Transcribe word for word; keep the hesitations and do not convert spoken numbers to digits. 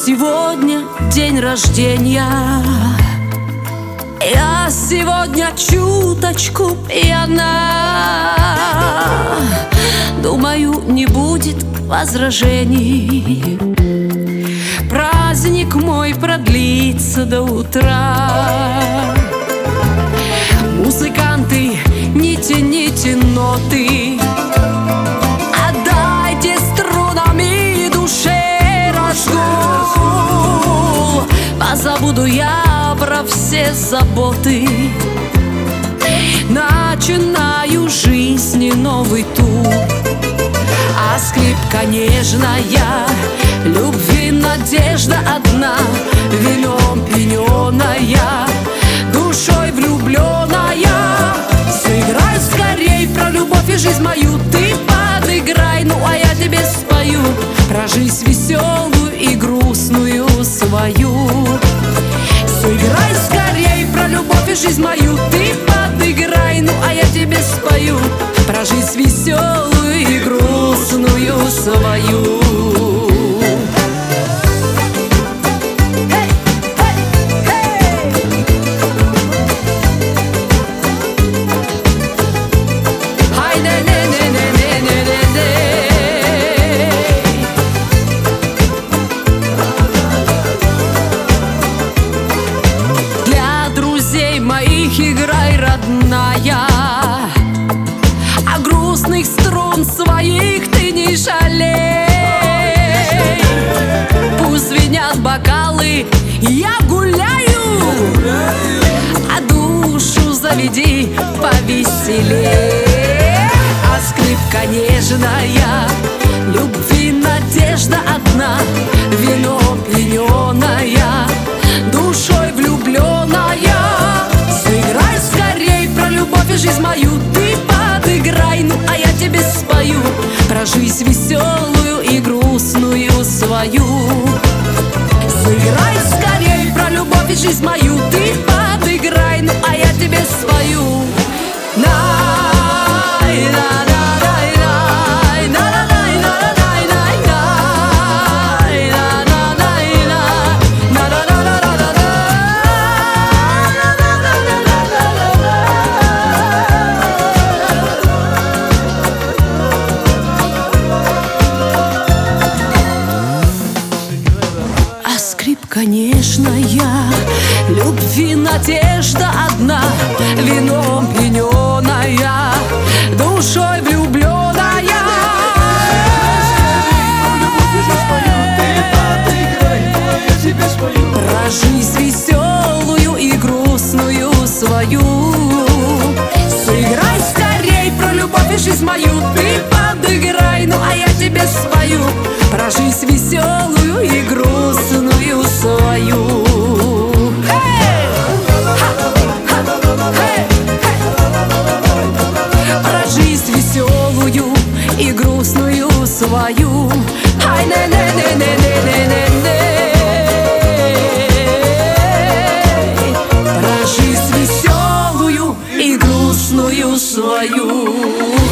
сегодня день рождения. Я сегодня чуточку пьяна. Думаю, не будет возражений. Праздник мой продлится до утра. Музыканты, не тяните ноты, отдайте струнами душе разгул. Позабуду я про все заботы, начинаю жизни новый тур. А скрипка нежная, любви надежда одна, вином пьяная, душой влюбленная. Сыграй скорей про любовь и жизнь мою, ты подыграй, ну а я тебе спою про жизнь веселую и грустную свою. Сыграй скорей про любовь и жизнь мою, ты подыграй, ну а я тебе спою про жизнь веселую и грустную свою. Моих играй, родная, а грустных струн своих ты не жалей. Пусть звенят бокалы, я гуляю, а душу заведи повеселей. А скрипка нежная, любви надежда одна, вином пьяная, душой влюбленная. Сыграй скорей про любовь и жизнь мою, ты подыграй, ну а я тебе спою про жизнь веселую и грустную свою. Сыграй скорей про любовь и жизнь мою, ты подыграй, ну а я тебе спою. Нежная, любви надежда одна, вином пьяная, душой влюбленная. Про жизнь веселую и грустную свою. Сыграй скорей про любовь и жизнь мою, ты подыграй, ну а я тебе спою про жизнь веселую и грустную свою. Про жизнь веселую и грустную свою. Ай, не не не не не не не не. Про жизнь веселую и грустную свою.